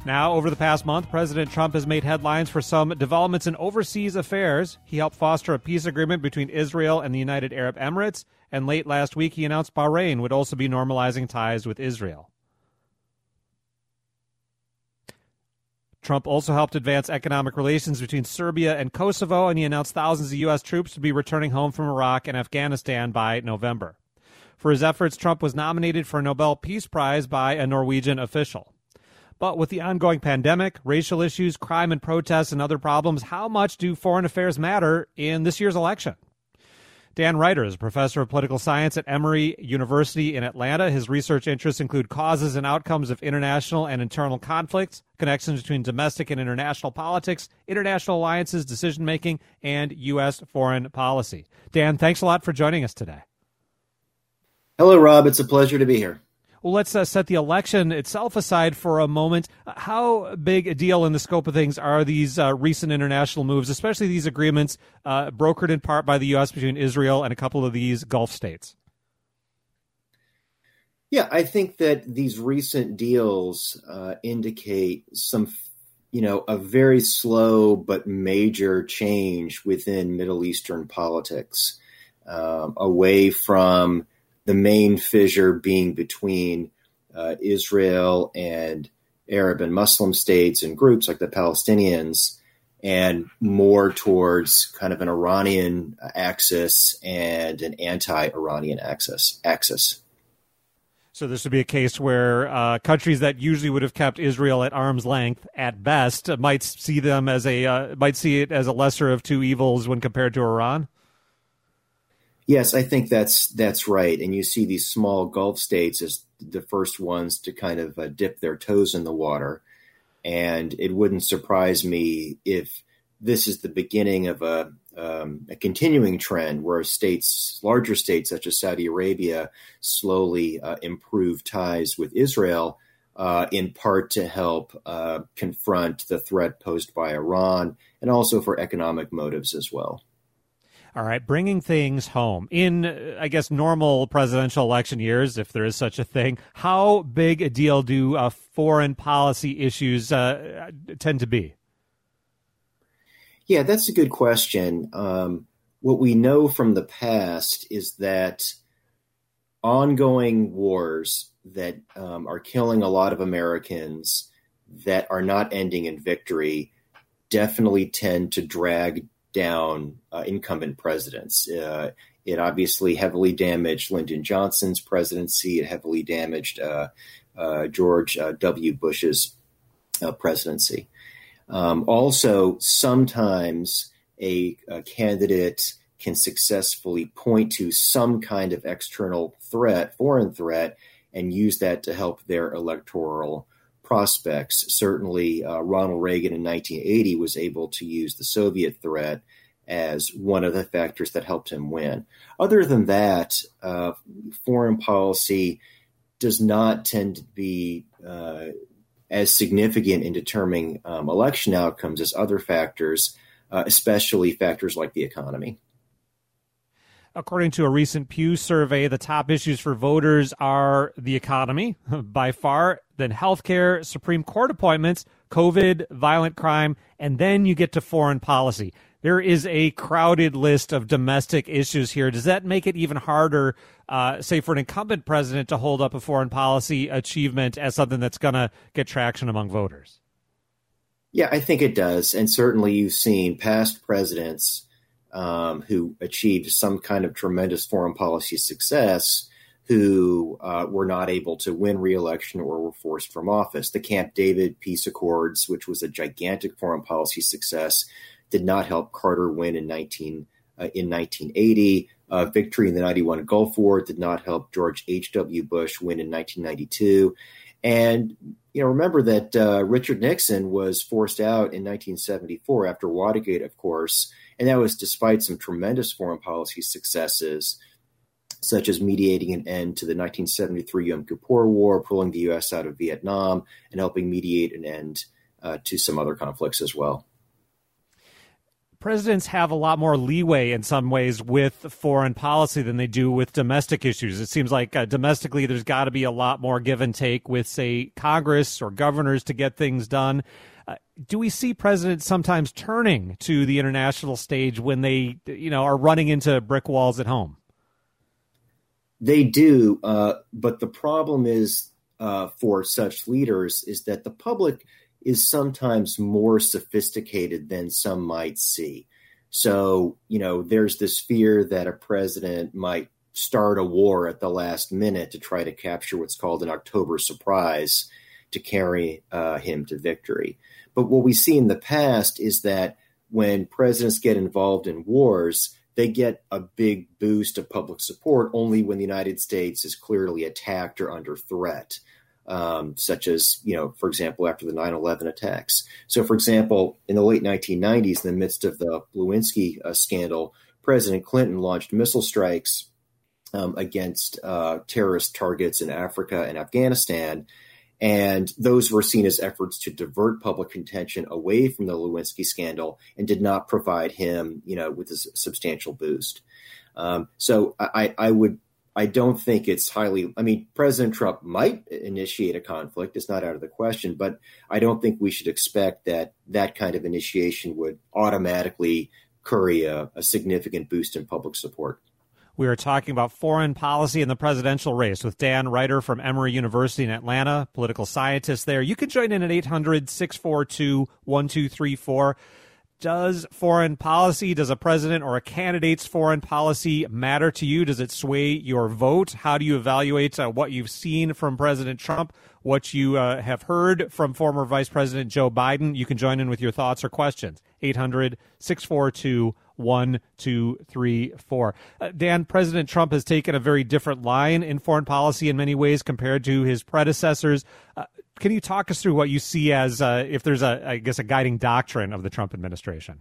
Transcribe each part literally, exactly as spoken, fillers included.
Now, over the past month, President Trump has made headlines for some developments in overseas affairs. He helped foster a peace agreement between Israel and the United Arab Emirates, and late last week he announced Bahrain would also be normalizing ties with Israel. Trump also helped advance economic relations between Serbia and Kosovo, and he announced thousands of U S troops would be returning home from Iraq and Afghanistan by November. For his efforts, Trump was nominated for a Nobel Peace Prize by a Norwegian official. But with the ongoing pandemic, racial issues, crime and protests, and other problems, how much do foreign affairs matter in this year's election? Dan Reiter is a professor of political science at Emory University in Atlanta. His research interests include causes and outcomes of international and internal conflicts, connections between domestic and international politics, international alliances, decision-making, and U S foreign policy. Dan, thanks a lot for joining us today. Hello, Rob. It's a pleasure to be here. Well, let's uh, set the election itself aside for a moment. How big a deal in the scope of things are these uh, recent international moves, especially these agreements uh, brokered in part by the U S between Israel and a couple of these Gulf states? Yeah, I think that these recent deals uh, indicate some, you know, a very slow but major change within Middle Eastern politics, um, away from the main fissure being between uh, Israel and Arab and Muslim states and groups like the Palestinians, and more towards kind of an Iranian axis and an anti-Iranian axis. axis. So this would be a case where uh, countries that usually would have kept Israel at arm's length at best might see them as a uh, might see it as a lesser of two evils when compared to Iran. Yes, I think that's that's right. And you see these small Gulf states as the first ones to kind of uh, dip their toes in the water. And it wouldn't surprise me if this is the beginning of a, um, a continuing trend where states, larger states such as Saudi Arabia, slowly uh, improve ties with Israel, uh, in part to help uh, confront the threat posed by Iran, and also for economic motives as well. All right, bringing things home. In, I guess, normal presidential election years, if there is such a thing, how big a deal do uh, foreign policy issues uh, tend to be? Yeah, that's a good question. Um, what we know from the past is that ongoing wars that um, are killing a lot of Americans that are not ending in victory definitely tend to drag down uh, incumbent presidents. Uh, it obviously heavily damaged Lyndon Johnson's presidency. It heavily damaged uh, uh, George uh, W. Bush's uh, presidency. Um, also, sometimes a, a candidate can successfully point to some kind of external threat, foreign threat, and use that to help their electoral prospects. Certainly, uh, Ronald Reagan in nineteen eighty was able to use the Soviet threat as one of the factors that helped him win. Other than that, uh, foreign policy does not tend to be uh, as significant in determining um, election outcomes as other factors, uh, especially factors like the economy. According to a recent Pew survey, the top issues for voters are the economy, by far, then healthcare, Supreme Court appointments, COVID, violent crime, and then you get to foreign policy. There is a crowded list of domestic issues here. Does that make it even harder, uh, say, for an incumbent president to hold up a foreign policy achievement as something that's going to get traction among voters? Yeah, I think it does. And certainly you've seen past presidents Um, who achieved some kind of tremendous foreign policy success, who uh, were not able to win re-election or were forced from office. The Camp David peace accords, which was a gigantic foreign policy success, did not help Carter win in nineteen uh, in nineteen eighty. Uh, victory in the ninety-one Gulf War did not help George H W. Bush win in nineteen ninety-two. And you know, remember that uh, Richard Nixon was forced out in nineteen seventy-four after Watergate, of course. And that was despite some tremendous foreign policy successes, such as mediating an end to the nineteen seventy-three Yom Kippur War, pulling the U S out of Vietnam, and helping mediate an end uh, to some other conflicts as well. presidents have a lot more leeway in some ways with foreign policy than they do with domestic issues. It seems like uh, domestically there's got to be a lot more give and take with, say, Congress or governors to get things done. Uh, do we see presidents sometimes turning to the international stage when they, you know, are running into brick walls at home? They do, uh, but the problem is uh, for such leaders is that the public is sometimes more sophisticated than some might see. So, you know, there's this fear that a president might start a war at the last minute to try to capture what's called an October surprise to carry uh, him to victory. But what we see in the past is that when presidents get involved in wars, they get a big boost of public support only when the United States is clearly attacked or under threat. Um, such as, you know, for example, after the nine eleven attacks. So, for example, in the late nineteen nineties, in the midst of the Lewinsky uh, scandal, President Clinton launched missile strikes um, against uh, terrorist targets in Africa and Afghanistan. And those were seen as efforts to divert public attention away from the Lewinsky scandal and did not provide him, you know, with a substantial boost. Um, so I, I would I don't think it's highly, I mean, President Trump might initiate a conflict. It's not out of the question, but I don't think we should expect that that kind of initiation would automatically curry a, a significant boost in public support. We are talking about foreign policy in the presidential race with Dan Reiter from Emory University in Atlanta, political scientist there. You can join in at eight hundred, six four two, one two three four. Does foreign policy, does a president or a candidate's foreign policy matter to you? Does it sway your vote? How do you evaluate uh, what you've seen from President Trump, what you uh, have heard from former Vice President Joe Biden? You can join in with your thoughts or questions. eight hundred, six four two, one two three four. Uh, Dan, President Trump has taken a very different line in foreign policy in many ways compared to his predecessors. Uh, Can you talk us through what you see as, uh, if there's a, I guess, a guiding doctrine of the Trump administration?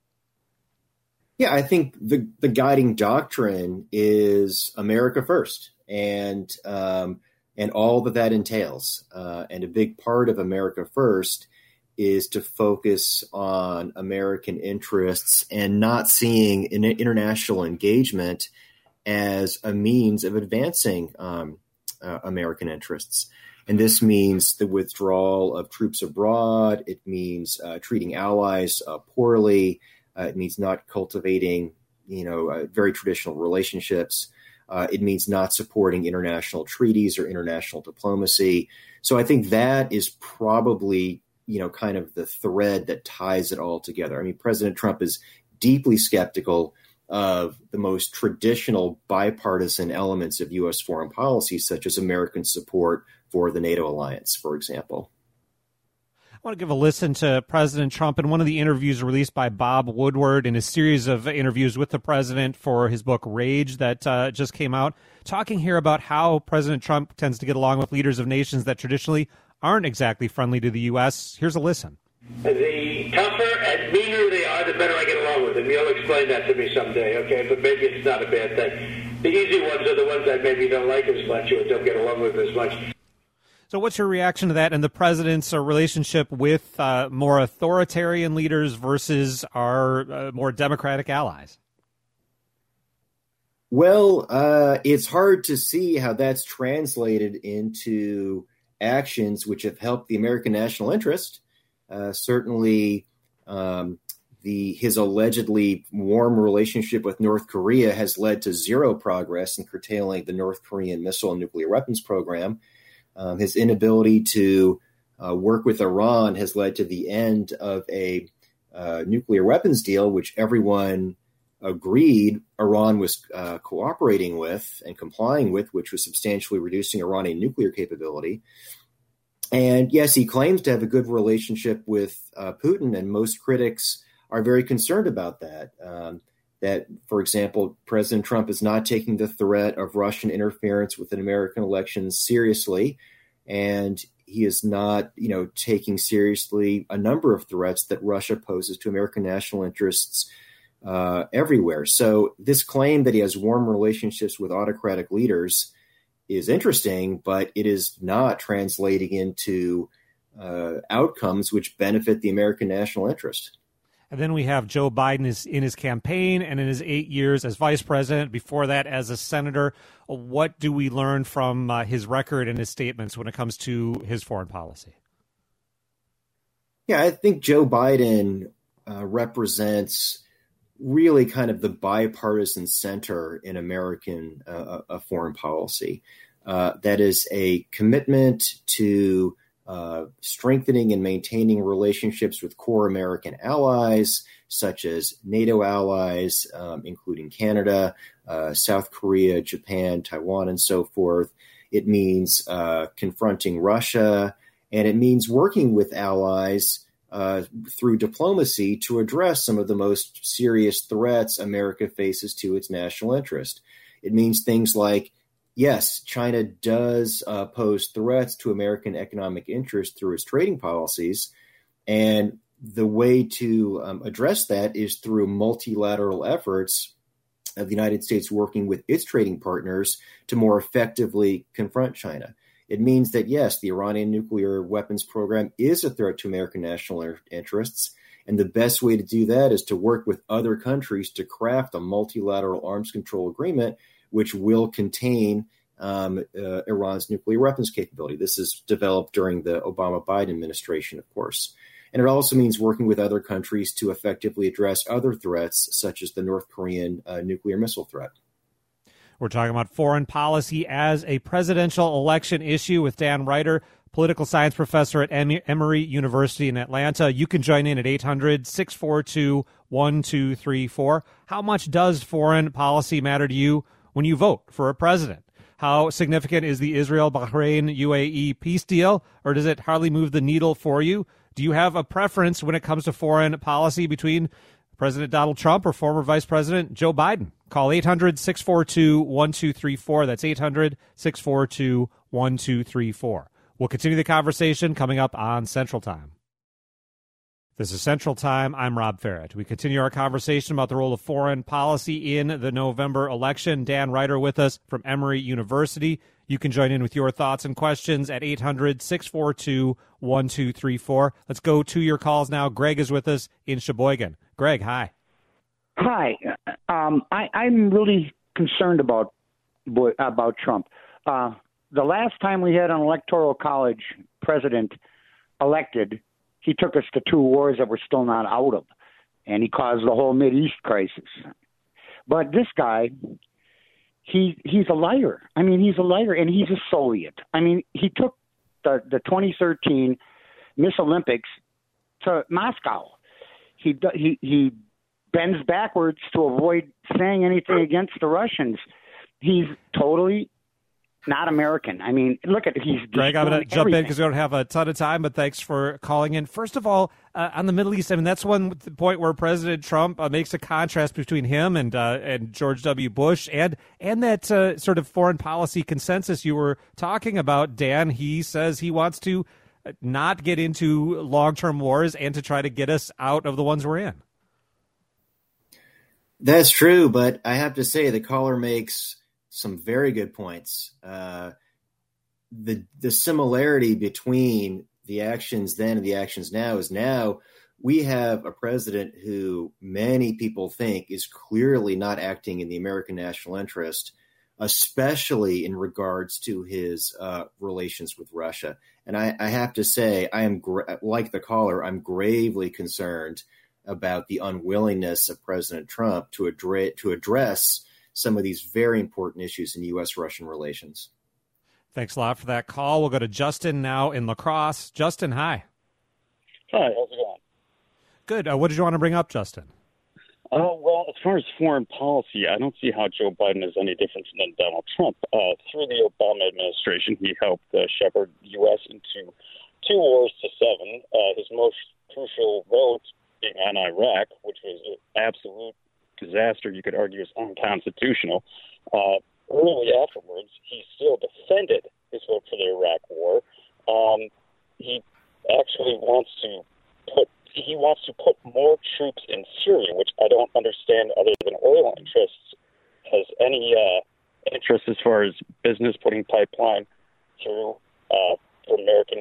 Yeah, I think the, the guiding doctrine is America first, and um, and all that that entails. Uh, and a big part of America first is to focus on American interests and not seeing an international engagement as a means of advancing um, uh, American interests. And this means the withdrawal of troops abroad. It means uh, treating allies uh, poorly. Uh, it means not cultivating, you know, uh, very traditional relationships. Uh, it means not supporting international treaties or international diplomacy. So I think that is probably, you know, kind of the thread that ties it all together. I mean, President Trump is deeply skeptical of the most traditional bipartisan elements of U S foreign policy, such as American support for the NATO alliance, for example. I want to give a listen to President Trump in one of the interviews released by Bob Woodward in a series of interviews with the president for his book Rage that uh, just came out, talking here about how President Trump tends to get along with leaders of nations that traditionally aren't exactly friendly to the U S. Here's a listen. The tougher and meaner they are, the better I get along with them. You'll explain that to me someday, okay? But maybe it's not a bad thing. The easy ones are the ones that maybe don't like as much or don't get along with as much. So what's your reaction to that and the president's uh, relationship with uh, more authoritarian leaders versus our uh, more democratic allies? Well, uh, it's hard to see how that's translated into actions which have helped the American national interest. Uh, certainly, um, the his allegedly warm relationship with North Korea has led to zero progress in curtailing the North Korean missile and nuclear weapons program. Um, his inability to uh, work with Iran has led to the end of a uh, nuclear weapons deal, which everyone agreed Iran was uh, cooperating with and complying with, which was substantially reducing Iranian nuclear capability. And yes, he claims to have a good relationship with uh, Putin, and most critics are very concerned about that. Um, that, for example, President Trump is not taking the threat of Russian interference within American elections seriously, and he is not, you know, taking seriously a number of threats that Russia poses to American national interests uh, everywhere. So this claim that he has warm relationships with autocratic leaders is interesting, but it is not translating into uh, outcomes which benefit the American national interest. And then we have Joe Biden is in his campaign and in his eight years as vice president, before that as a senator. What do we learn from uh, his record and his statements when it comes to his foreign policy? Yeah, I think Joe Biden uh, represents really kind of the bipartisan center in American uh, uh, foreign policy. Uh, that is a commitment to uh, strengthening and maintaining relationships with core American allies, such as NATO allies, um, including Canada, uh, South Korea, Japan, Taiwan, and so forth. It means uh, confronting Russia, and it means working with allies uh, through diplomacy to address some of the most serious threats America faces to its national interest. It means things like, yes, China does uh, pose threats to American economic interest through its trading policies, and the way to um, address that is through multilateral efforts of the United States working with its trading partners to more effectively confront China. It means that, yes, the Iranian nuclear weapons program is a threat to American national interests, and the best way to do that is to work with other countries to craft a multilateral arms control agreement which will contain um, uh, Iran's nuclear weapons capability. This is developed during the Obama-Biden administration, of course. And it also means working with other countries to effectively address other threats, such as the North Korean uh, nuclear missile threat. We're talking about foreign policy as a presidential election issue with Dan Reiter, political science professor at Emory University in Atlanta. You can join in at eight hundred, six four two, one two three four. How much does foreign policy matter to you when you vote for a president? How significant is the Israel-Bahrain U A E peace deal, or does it hardly move the needle for you? Do you have a preference when it comes to foreign policy between President Donald Trump or former Vice President Joe Biden? Call eight hundred, six four two, one two three four. That's eight hundred, six four two, one two three four. We'll continue the conversation coming up on Central Time. This is Central Time. I'm Rob Farrett. We continue our conversation about the role of foreign policy in the November election. Dan Reiter with us from Emory University. You can join in with your thoughts and questions at eight hundred, six four two, one two three four. Let's go to your calls now. Greg is with us in Sheboygan. Greg, hi. Hi. Um, I, I'm really concerned about about Trump. Uh, the last time we had an electoral college president elected, he took us to two wars that we're still not out of, and he caused the whole Mideast crisis. But this guy, he he's a liar. I mean, he's a liar, and he's a Soviet. I mean, he took the, the twenty thirteen Miss Olympics to Moscow. He he he bends backwards to avoid saying anything against the Russians. He's totally not American. I mean, look at he's Greg, I'm going to jump in because we don't have a ton of time, but thanks for calling in. First of all, uh, on the Middle East, I mean, that's one point where President Trump uh, makes a contrast between him and uh, and George W. Bush and and that uh, sort of foreign policy consensus you were talking about, Dan. He says he wants to not get into long-term wars and to try to get us out of the ones we're in. That's true, but I have to say the caller makes some very good points. Uh, the the similarity between the actions then and the actions now is now we have a president who many people think is clearly not acting in the American national interest, especially in regards to his uh, relations with Russia. And I, I have to say, I am gra- like the caller, I'm gravely concerned about the unwillingness of President Trump to address to address some of these very important issues in U S Russian relations. Thanks a lot for that call. We'll go to Justin now in La Crosse. Justin, hi. Hi, how's it going? Good. Uh, what did you want to bring up, Justin? Uh, well, as far as foreign policy, I don't see how Joe Biden is any different than Donald Trump. Uh, through the Obama administration, he helped uh, shepherd U S into two wars to seven. Uh, his most crucial vote being on Iraq, which was an absolute disaster, you could argue is unconstitutional. Uh, early afterwards, he still defended his vote for the Iraq War. Um, he actually wants to put he wants to put more troops in Syria, which I don't understand, other than oil interests, has any uh, interest as far as business putting pipeline through uh, for American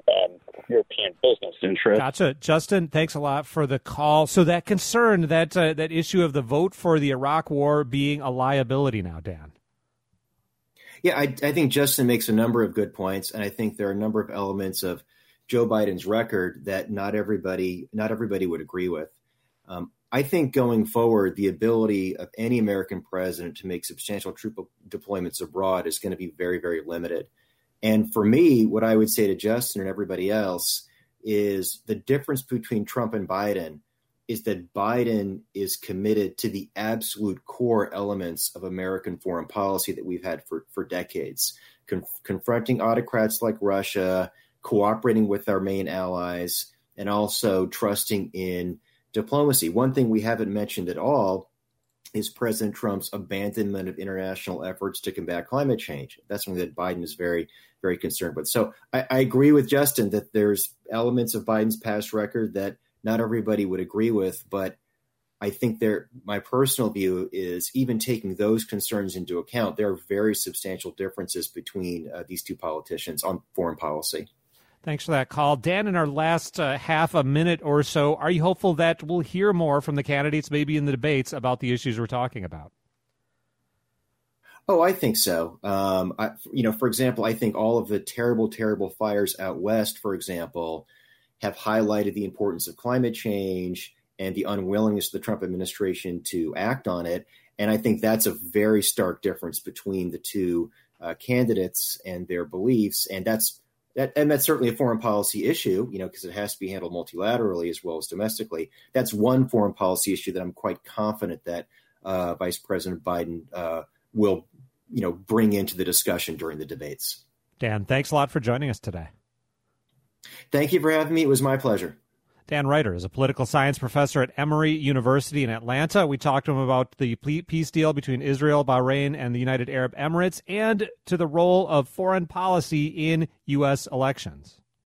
um, European business interests. Gotcha. Justin, thanks a lot for the call. So that concern, that uh, that issue of the vote for the Iraq war being a liability now, Dan. Yeah, I, I think Justin makes a number of good points, and I think there are a number of elements of Joe Biden's record that not everybody not everybody would agree with. Um, I think going forward, the ability of any American president to make substantial troop deployments abroad is going to be very, very limited. And for me, what I would say to Justin and everybody else is the difference between Trump and Biden is that Biden is committed to the absolute core elements of American foreign policy that we've had for, for decades, Con- confronting autocrats like Russia, cooperating with our main allies, and also trusting in diplomacy. One thing we haven't mentioned at all is President Trump's abandonment of international efforts to combat climate change. That's something that Biden is very, very concerned with. So I, I agree with Justin that there's elements of Biden's past record that not everybody would agree with, but I think there, my personal view is even taking those concerns into account, there are very substantial differences between uh, these two politicians on foreign policy. Thanks for that call. Dan, in our last uh, half a minute or so, are you hopeful that we'll hear more from the candidates, maybe in the debates, about the issues we're talking about? Oh, I think so. Um, I, you know, for example, I think all of the terrible, terrible fires out west, for example, have highlighted the importance of climate change and the unwillingness of the Trump administration to act on it. And I think that's a very stark difference between the two uh, candidates and their beliefs. And that's that, and that's certainly a foreign policy issue, you know, because it has to be handled multilaterally as well as domestically. That's one foreign policy issue that I'm quite confident that uh, Vice President Biden uh, will, you know, bring into the discussion during the debates. Dan, thanks a lot for joining us today. Thank you for having me. It was my pleasure. Dan Reiter is a political science professor at Emory University in Atlanta. We talked to him about the peace deal between Israel, Bahrain, and the United Arab Emirates, and to the role of foreign policy in U S elections.